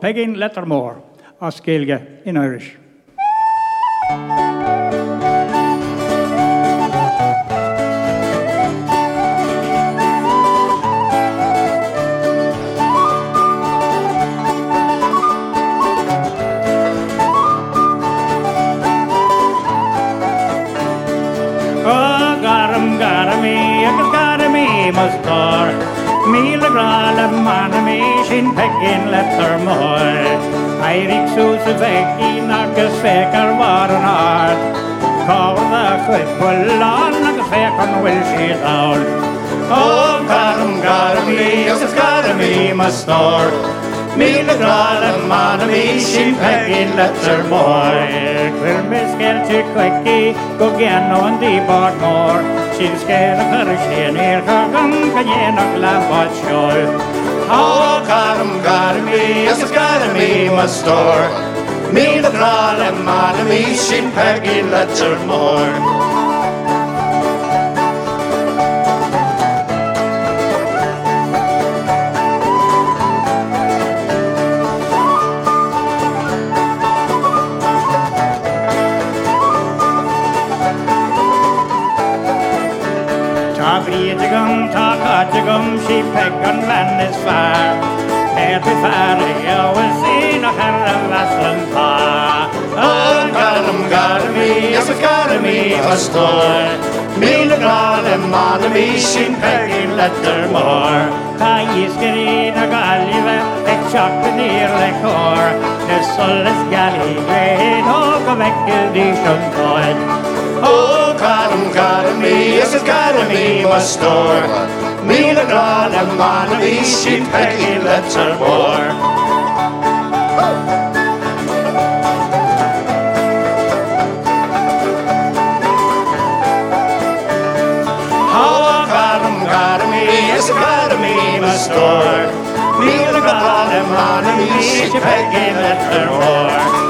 Pegging Lettermore, Oscailge in Irish. Mustor, Míle Grala Manami, Shin Peggin Lettermore, Eirik Susa Veckin, Agus Fekar war an art, Call the Whipple on, Agus Fekar will she down. Oh, Garami, Agus Garami, Mustor, Míle Grala Manami, Shin Peggin Lettermore, Quilmiskel to Quickie, go again on the Bardmore. She'll scale a Persian here, Kagam, Kayenak, Lavat Shoy. Oh, Karam Garami, as a Garami, Mustor. Me the Gral and Manami, Shin Peggy Lettermore. Vriedegum, Takatagum, she Peggan land is far. Every fire, was in a Haravasslan pa. Oh, Garam Garami, as a Garami, Mustor. Me the Gral and Manami, Shin Peggy Lettermore. Kais Gerina Galliva, a chop near the core. The Solis Galli, great hope of Ekildishon Toy. Oh, Garam Garami, as a Garami, Mustor. Me the Gral and Manami, Shin Peggy Lettermore. Mustor, me the God and Manami, she Peggy Lettermore.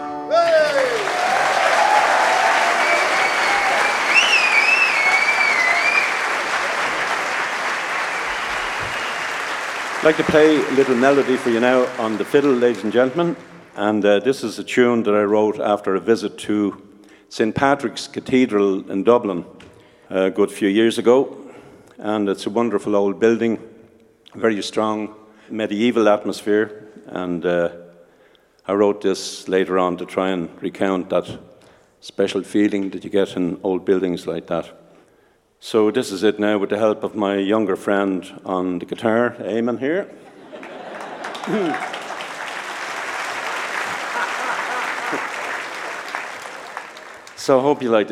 I'd like to play a little melody for you now on the fiddle, ladies and gentlemen. And this is a tune that I wrote after a visit to St. Patrick's Cathedral in Dublin a good few years ago. And it's a wonderful old building, very strong medieval atmosphere. And I wrote this later on to try and recount that special feeling that you get in old buildings like that. So this is it now with the help of my younger friend on the guitar, Eamon here. So I hope you like this.